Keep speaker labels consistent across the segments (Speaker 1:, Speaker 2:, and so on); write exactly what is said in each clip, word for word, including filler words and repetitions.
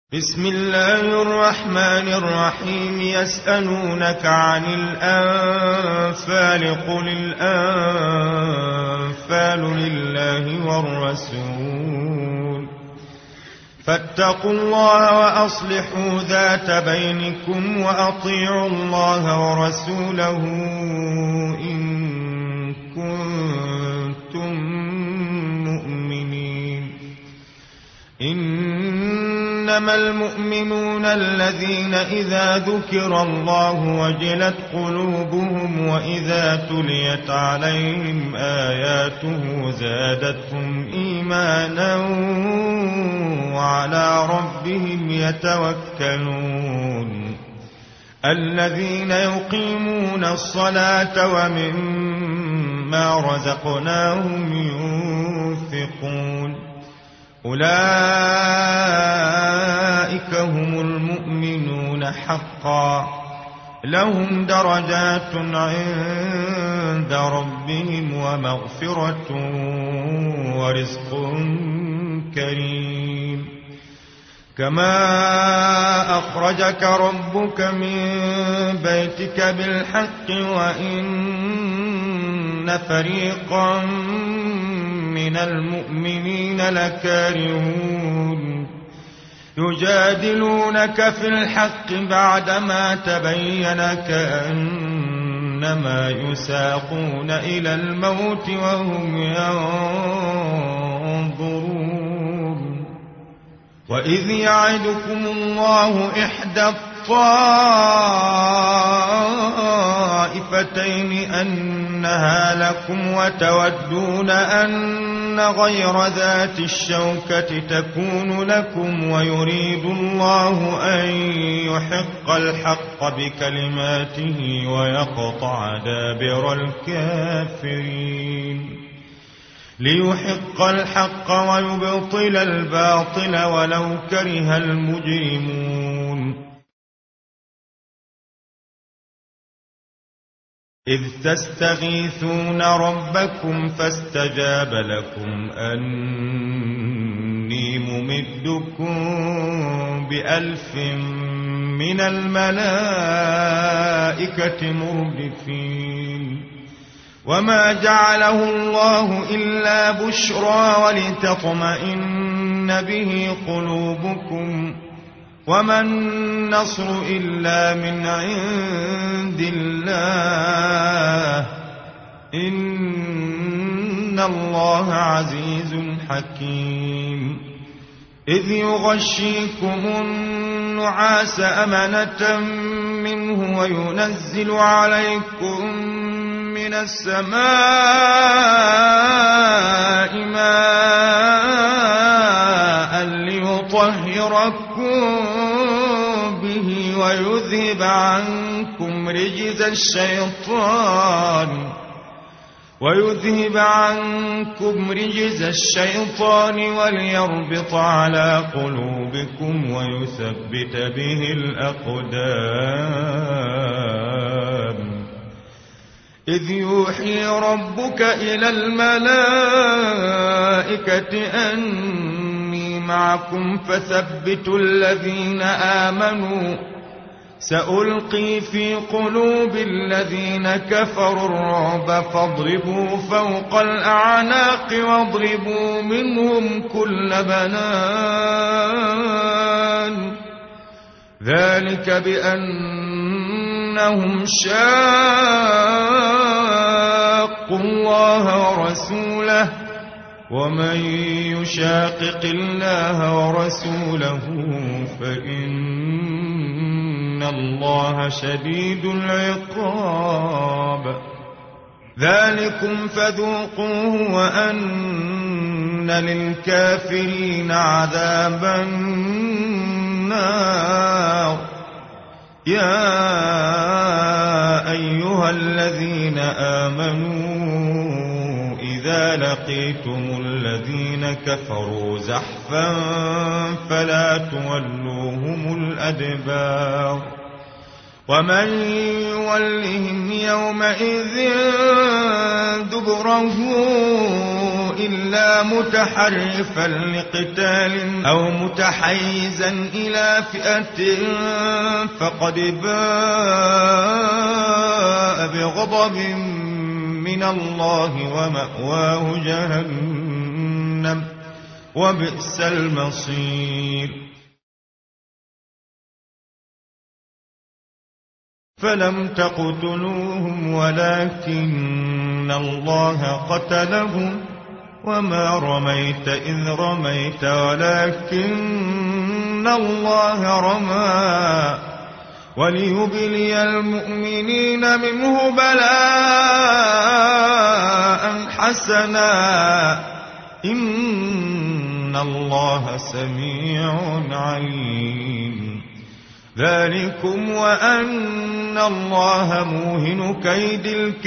Speaker 1: بسم الله الرحمن الرحيم. يسألونك عن الأنفال قل الأنفال لله والرسول فاتقوا الله وأصلحوا ذات بينكم وأطيعوا الله ورسوله إن كنتم مؤمنين. إنما المؤمنون الذين إذا ذكر الله وجلت قلوبهم وإذا تليت عليهم آياته زادتهم إيمانا وعلى ربهم يتوكلون. الذين يقيمون الصلاة ومما رزقناهم ينفقون أولئك هم المؤمنون حقا لهم درجات عند ربهم ومغفرة ورزق كريم. كما أخرجك ربك من بيتك بالحق وإن فريقا من المؤمنين لكارهون يجادلونك في الحق بعدما تبين كأنما يساقون إلى الموت وهم ينظرون. وإذ يعدكم الله إحدى الطائفتين أنها لكم وتودون أن غير ذات الشوكة تكون لكم ويريد الله أن يحق الحق بكلماته ويقطع دابر الكافرين. ليحق الحق ويبطل الباطل ولو كره المجرمون. إذ تستغيثون ربكم فاستجاب لكم أني ممدكم بألف من الملائكة مردفين. وما جعله الله إلا بشرى ولتطمئن به قلوبكم وما النصر إلا من عند الله إن الله عزيز حكيم. إذ يغشيكم النعاس أمنة منه وينزل عليكم من السماء ماء ليطهركم به ويذهب عنكم رجز الشيطان ويذهب عنكم رجز الشيطان وليربط على قلوبكم ويثبت به الأقدام. إذ يوحي ربك إلى الملائكة أني معكم فثبتوا الذين آمنوا سألقي في قلوب الذين كفروا الرعب فاضربوا فوق الأعناق واضربوا منهم كل بنان. ذلك بأنهم شاقوا الله ورسوله ومن يشاقق الله ورسوله فإن الله شديد العقاب. ذلكم فذوقوه وأن للكافرين عذاب النار. يا أيها الذين آمنوا إذا لقيتم الذين كفروا زحفا فلا تولوهم الأدبار ومن يولهم يومئذ دبره إلا متحرفا لقتال أو متحيزا إلى فئة فقد باء بغضب من الله ومأواه جهنم وبئس المصير. فلم تقتلوهم ولكن الله قتلهم وما رميت إذ رميت ولكن الله رمى وليبلي المؤمنين منه بلاء حسنا إن الله سميع عليم. ذلكم وأن الله موهن كيد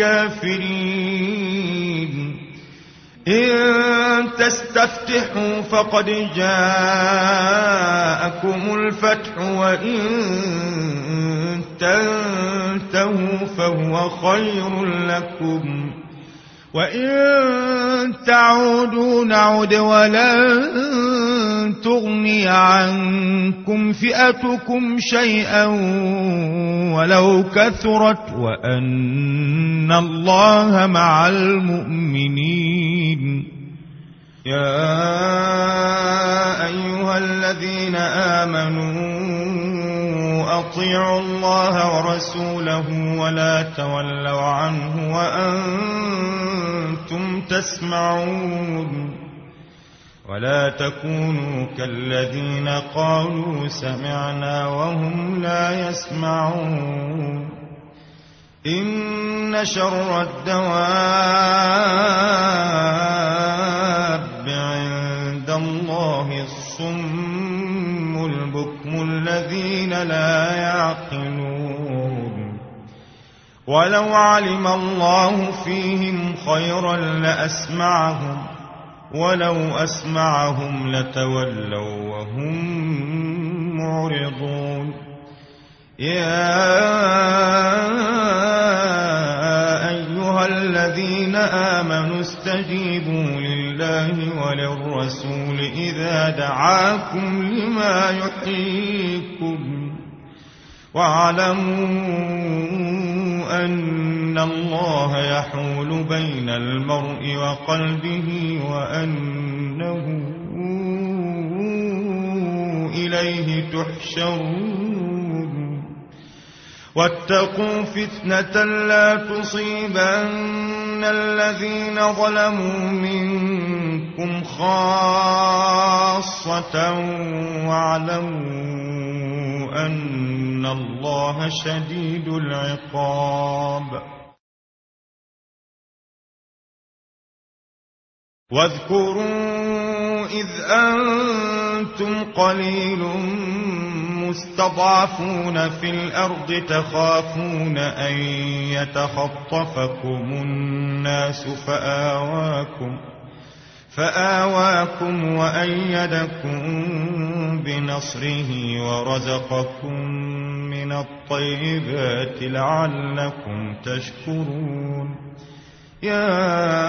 Speaker 1: الكافرين. إن تستفتحوا فقد جاءكم الفتح وإن تنتهوا فهو خير لكم وإن تعودوا نعد ولن تغني عنكم فئتكم شيئا ولو كثرت وأن الله مع المؤمنين. يا أيها الذين آمنوا أطيعوا الله ورسوله ولا تولوا عنه وأنتم تسمعون ولا تكونوا كالذين قالوا سمعنا وهم لا يسمعون. إن شر الدواب عند الله الصم البكم الذين لا يعقلون. ولو علم الله فيهم خيرا لأسمعهم ولو أسمعهم لتولوا وهم معرضون. يا أيها الذين آمنوا استجيبوا لله وللرسول إذا دعاكم لما يحييكم واعلموا أن الله يحول بين المرء وقلبه وأنه إليه تحشرون. واتقوا فتنة لا تصيبن الذين ظلموا منكم خاصة واعلموا أن الله شديد العقاب. واذكروا إذ أنتم قليل مستضعفون في الأرض تخافون أن يتخطفكم الناس فآواكم فآواكم وأيدكم بنصره ورزقكم من الطيبات لعلكم تشكرون. يا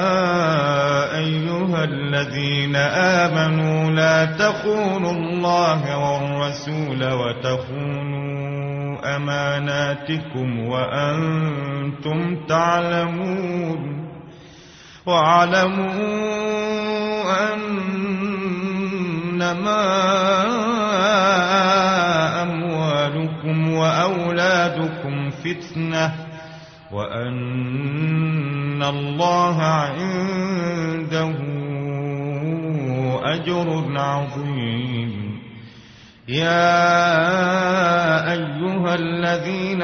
Speaker 1: أيها الذين آمنوا لا تخونوا الله والرسول وتخونوا أماناتكم وأنتم تعلمون. واعلموا أنما أموالكم وأولادكم فتنة وأن الله عنده أجر عظيم. يا أيها الذين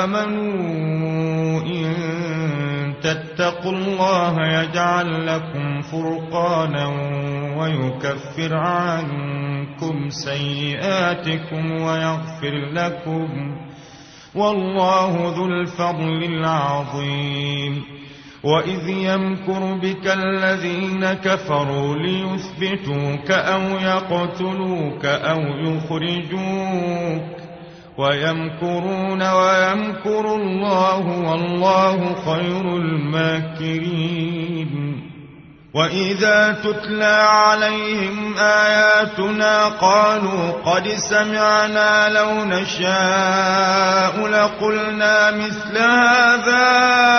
Speaker 1: آمنوا إن تتقوا الله يجعل لكم فرقانا ويكفر عنكم سيئاتكم ويغفر لكم والله ذو الفضل العظيم. وإذ يمكر بك الذين كفروا ليثبتوك أو يقتلوك أو يخرجوك ويمكرون ويمكر الله والله خير الماكرين وإذا تتلى عليهم آياتنا قالوا قد سمعنا لو نشاء لقلنا مثل هذا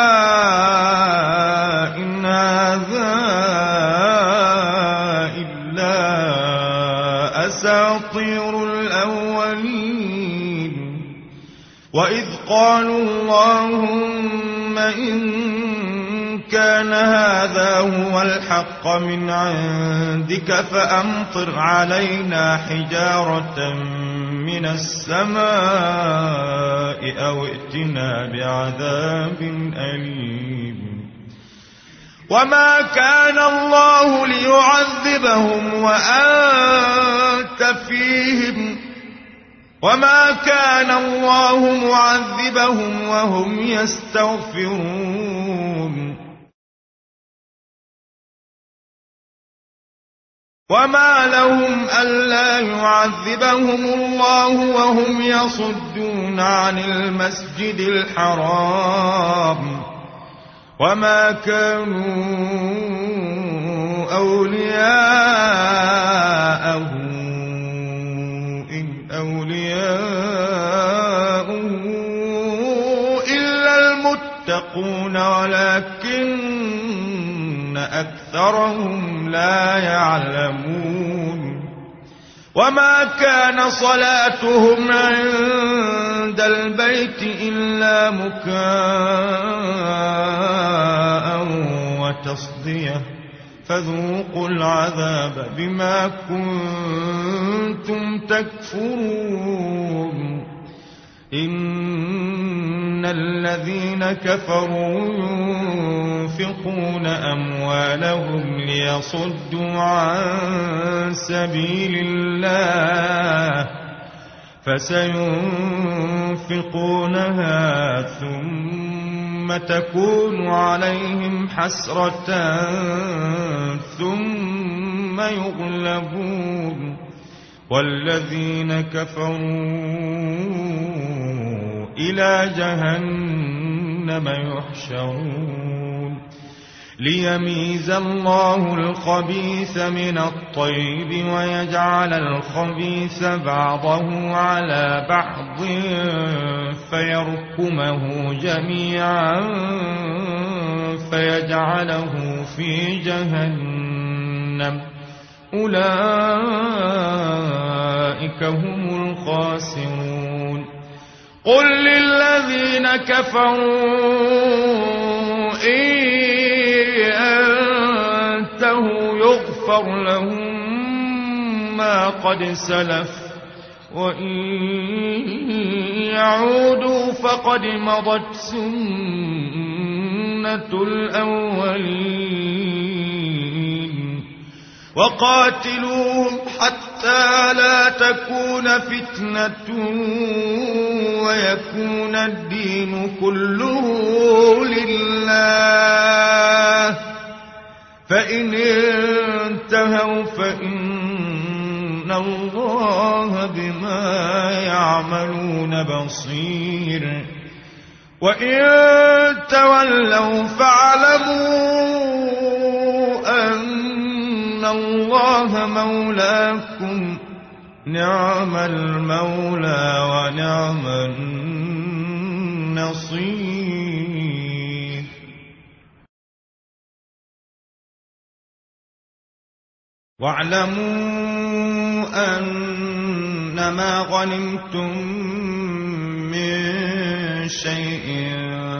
Speaker 1: إن هذا إلا أساطير الأولين وإذ قالوا اللهم إن كان هذا هو الحق من عندك فأمطر علينا حجارة من السماء أو ائتنا بعذاب أليم وما كان الله ليعذبهم وأنت فيهم وما كان الله معذبهم وهم يستغفرون وما لهم ألا يعذبهم الله وهم يصدون عن المسجد الحرام وما كانوا أولياءه إن أولياءه إلا المتقون ولكن أكثرهم لا يعلمون وما كان صلاتهم عند البيت إلا مكاء وتصدية فذوقوا العذاب بما كنتم تكفرون إن الذين كفروا ينفقون أموالهم ليصدوا عن سبيل الله فسينفقونها ثم تكون عليهم حسرة ثم يغلبون والذين كفروا إلى جهنم يحشرون ليميز الله الخبيث من الطيب ويجعل الخبيث بعضه على بعض فيركمه جميعا فيجعله في جهنم أولئك هم الخاسرون قل للذين كفروا إن ينتهوا يغفر لهم ما قد سلف وإن يعودوا فقد مضت سنة الأولين وقاتلوهم حتى لا تكون فتنة ويكون الدين كله لله فإن انتهوا فإن الله بما يعملون بصير وإن تولوا فاعلموا أن الله مولاكم نعم المولى ونعم النصير واعلموا أنما غنمتم من شيء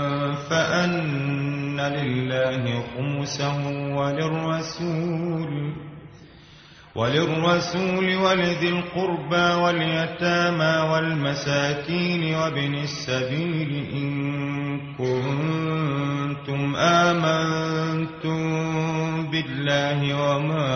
Speaker 1: فأن لله خمسه وللرسول وللرسول ولذي القربى واليتامى والمساكين وابن السبيل إن كنتم آمنتم بالله وما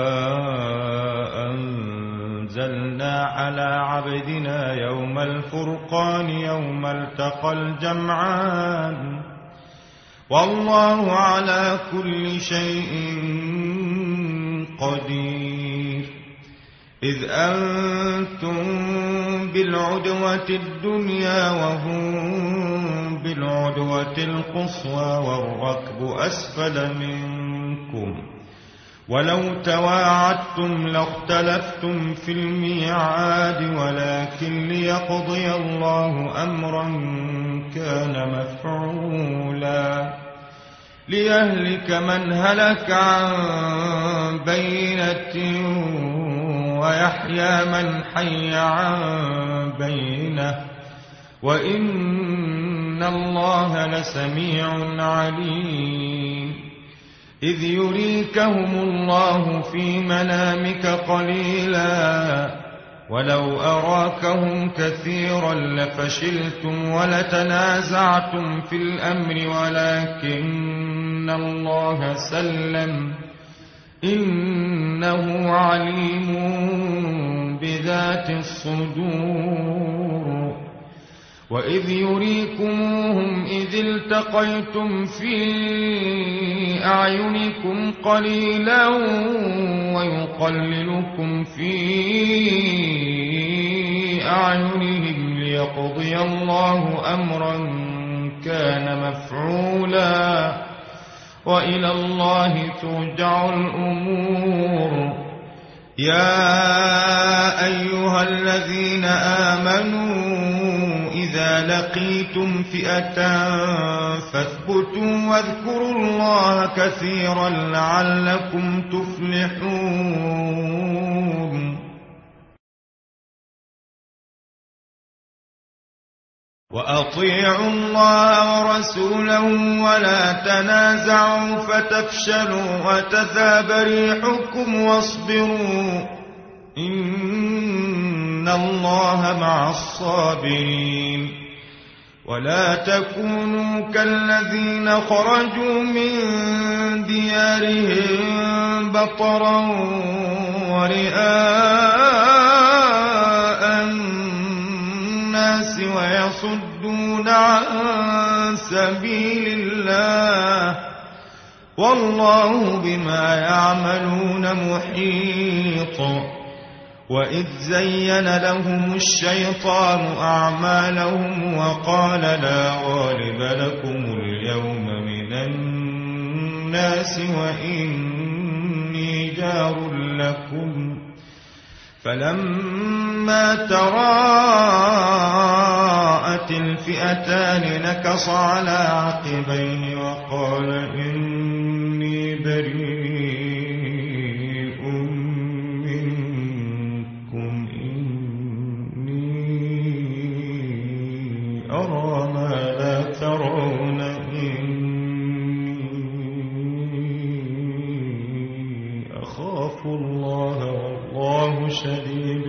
Speaker 1: أنزلنا على عبدنا يوم الفرقان يوم التقى الجمعان والله على كل شيء قدير إذ أنتم بالعدوة الدنيا وهم بالعدوة القصوى والركب أسفل منكم ولو تواعدتم لاختلفتم في الميعاد ولكن ليقضي الله أمرا كان مفعولا ليهلك من هلك عن بينة ويحيى من حي عن بينة وإن الله لسميع عليم إذ يريكهم الله في منامك قليلا ولو أراكهم كثيرا لفشلتم ولتنازعتم في الأمر ولكن الله سلم إنه عليم بذات الصدور وإذ يريكموهم إذ التقيتم في أعينكم قليلا ويقللكم في أعينهم ليقضي الله أمرا كان مفعولا وإلى الله ترجع الأمور يا أيها الذين آمنوا إذا لقيتم فئة فاثبتوا واذكروا الله كثيرا لعلكم تفلحون وأطيعوا الله ورسوله ولا تنازعوا فتفشلوا وتذهب ريحكم واصبروا إن الله مع الصابرين ولا تكونوا كالذين خرجوا من ديارهم بطرا ورئاء الناس ويصدون عن سبيل الله والله بما يعملون محيط وإذ زين لهم الشيطان أعمالهم وقال لا غالب لكم اليوم من الناس وإني جار لكم فلما تراءت الفئتان نكص على عقبيه وقال إني بريء منكم إني أرى ما لا ترون إني أخاف الله والله شديد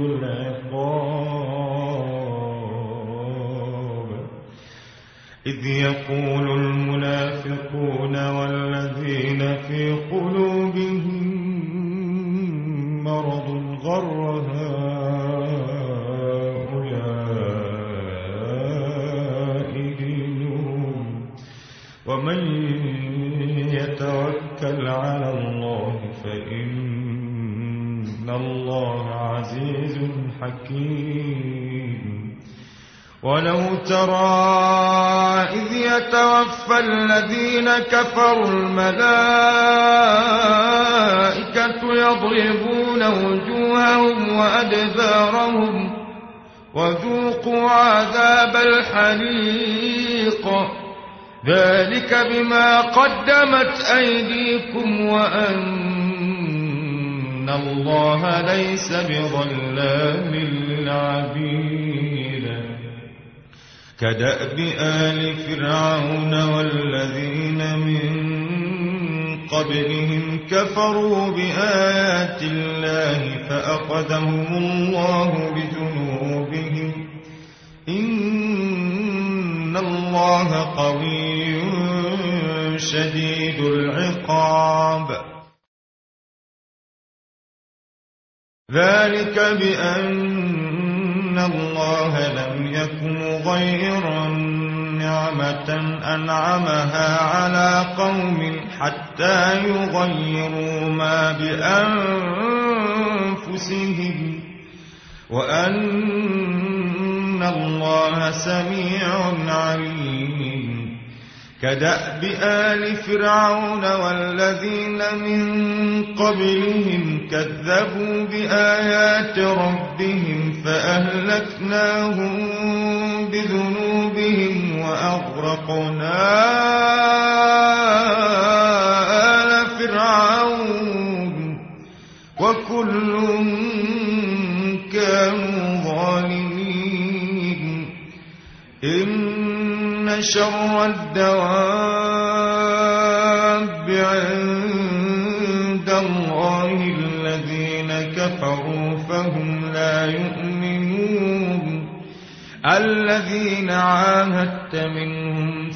Speaker 1: العقاب إذ يقول المنافقون والذين في قلوبهم مرض غر هؤلاء دينهم ومن يتوكل على الله فإن الله عزيز حكيم ولو ترى إذ يتوفى الذين كفروا الملائكة يضربون وجوههم وأدبارهم وذوقوا عذاب الحريق ذلك بما قدمت أيديكم وأن الله ليس بظلام للعبيد كدأب آل فرعون والذين من قبلهم كفروا بآيات الله فأخذهم الله بذنوبهم إن الله قوي شديد العقاب ذلك بأن الله لم يكن غير نعمة أنعمها على قوم حتى يغيروا ما بأنفسهم وأن الله سميع عليم. كدأب آل فرعون والذين من قبلهم كذبوا بآيات ربهم فأهلكناهم بذنوبهم وأغرقنا آل فرعون وكل كانوا ظالمين. إن شر الدواب عند الله الذين كفروا فهم لا يؤمنون. الذين عاهدت منهم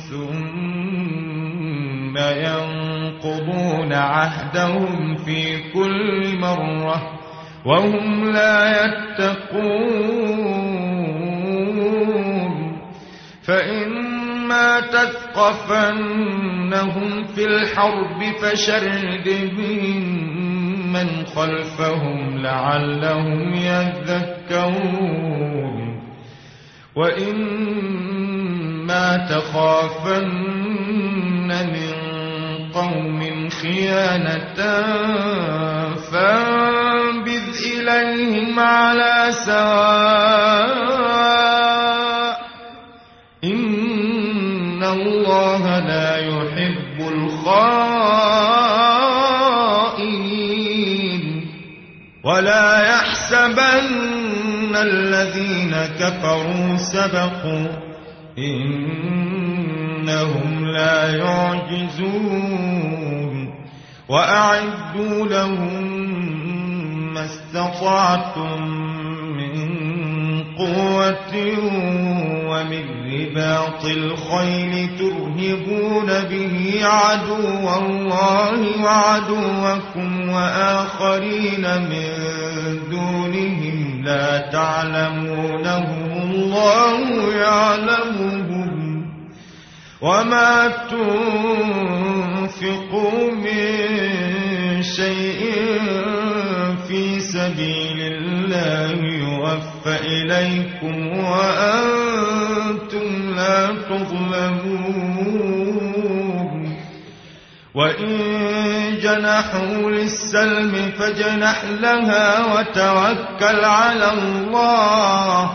Speaker 1: ثم ينقضون عهدهم في كل مرة وهم لا يتقون. فإما تثقفنهم في الحرب فشرد بهم من خلفهم لعلهم يذكرون. وإما تخافن من قوم خيانة فانبذ إليهم على سواء إن الله لا يحب الخائنين. ولا يحسبن الذين كفروا سبقوا إنهم لا يعجزون. وأعدوا لهم ما استطعتم من قوة ومن رباط الخيل ترهبون به عدو الله وعدوكم وآخرين من دونهم لا تعلمونهم الله يعلمهم. وما تنفقوا من شيء في سبيل الله يوفى إليكم وأنتم لا تظلمون. وإن جنحوا للسلم فاجنح لها وتوكل على الله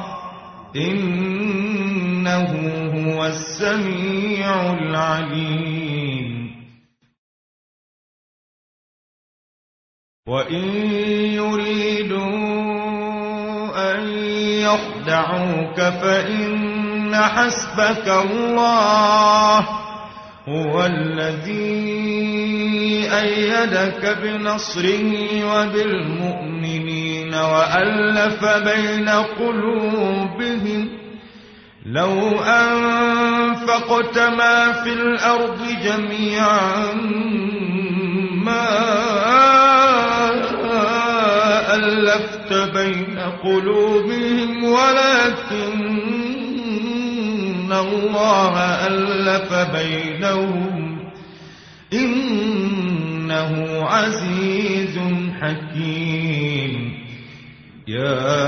Speaker 1: إنه هو السميع العليم. وإن يريدوا أن يخدعوك فإن حسبك الله هو الذي أيدك بنصره وبالمؤمنين وألف بين قلوبهم. لو أنفقت ما في الأرض جميعا ما ألفت بين قلوبهم ولكن الله ألف بينهم إنه عزيز حكيم. يا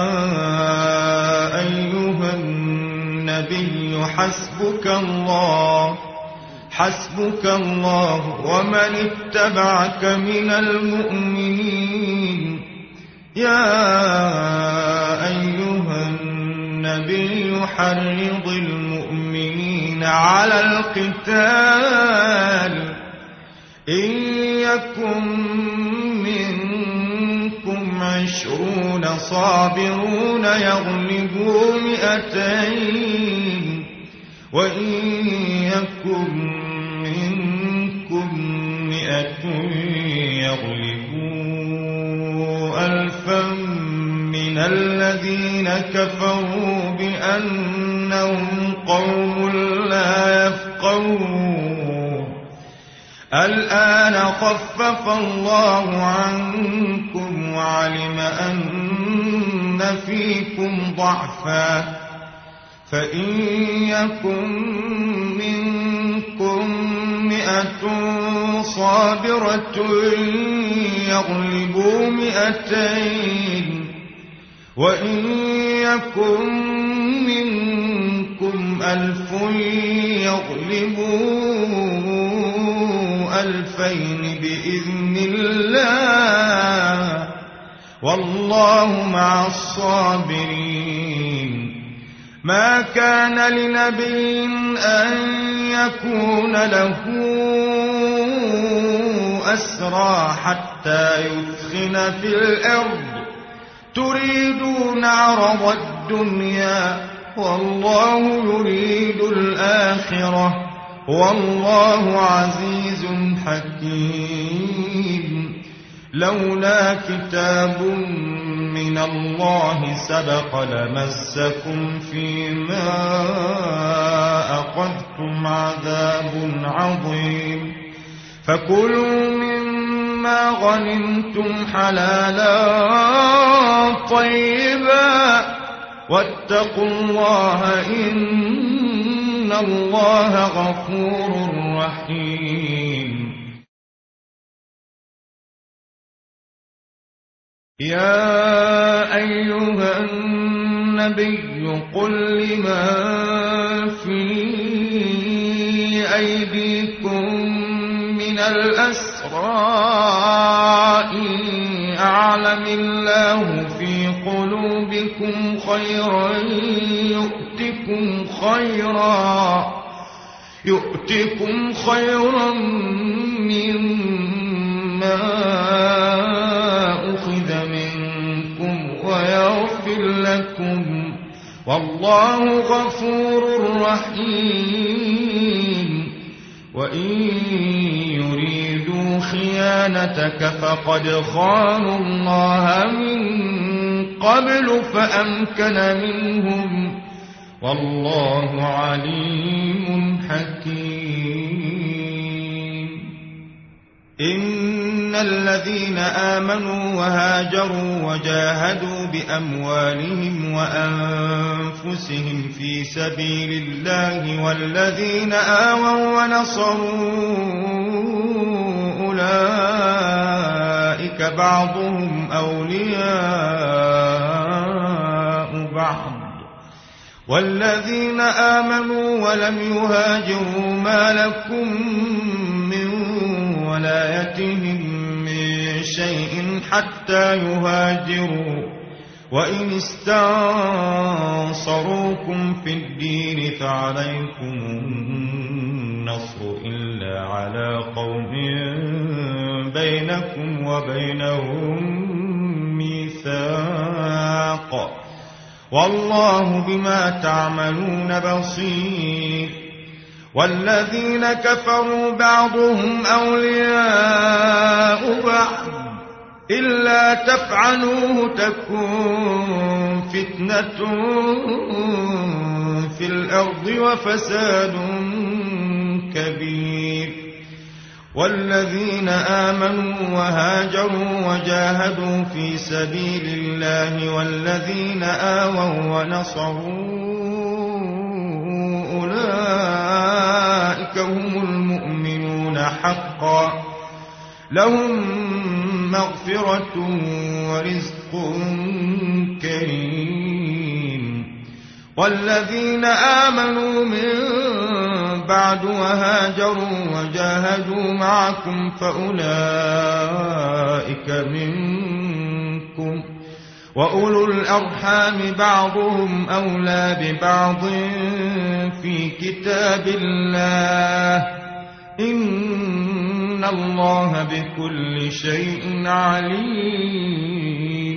Speaker 1: أيها النبي حسبك الله حسبك الله ومن اتبعك من المؤمنين. يا أيها النبي حرض المؤمنين على القتال إن يكن منكم عشرون صابرون يغلبوا مئتين وإن يكن منكم مئة يغلبوا ألفا من الذين كفروا بأنهم قوم لا يفقهون. الآن خفف الله عنكم وعلم أن فيكم ضعفا فإن يكن منكم مئة صابرة يغلبوا مئتين وإن يكن منكم ألف يغلبوا ألفين بإذن الله والله مع الصابرين. ما كان لنبي أن يكون له أسرى حتى يثخن في الأرض تريدون عرض الدنيا والله يريد الآخرة والله عزيز حكيم. لولا كتاب من الله سبق لمسكم فيما أخذتم عذاب عظيم. فكلوا مما غنمتم حلالا طيبا واتقوا الله إن الله غفور رحيم. يا أيها النبي قل لمن في أيديكم من الأسرى إن أعلم الله في قلوبكم خيرا يؤتكم خيرا يؤتكم خيرا مما أخذ منكم ويغفر لكم والله غفور رحيم. وإن يريدوا خيانتك فقد خانوا الله من قبل فأمكن منهم والله عليم حكيم. إن الذين آمنوا وهاجروا وجاهدوا بأموالهم وأنفسهم في سبيل الله والذين آووا ونصروا أولئك بعضهم أولياء بعض والذين آمنوا ولم يهاجروا ما لكم من ولايتهم من شيء حتى يهاجروا وإن استنصروكم في الدين فعليكم النصر إلا على قوم بينكم وبينهم ميثاق والله بما تعملون بصير. والذين كفروا بعضهم أولياء بعض إلا تفعلوه تكن فتنة في الأرض وفساد كبير. والذين آمنوا وهاجروا وجاهدوا في سبيل الله والذين آووا ونصروا أولئك هم المؤمنون حقا لهم مغفرة ورزق كريم. والذين آمنوا من بعد وهاجروا وجاهدوا معكم فأولئك منكم وأولو الأرحام بعضهم أولى ببعض في كتاب الله إن الله بكل شيء عليم.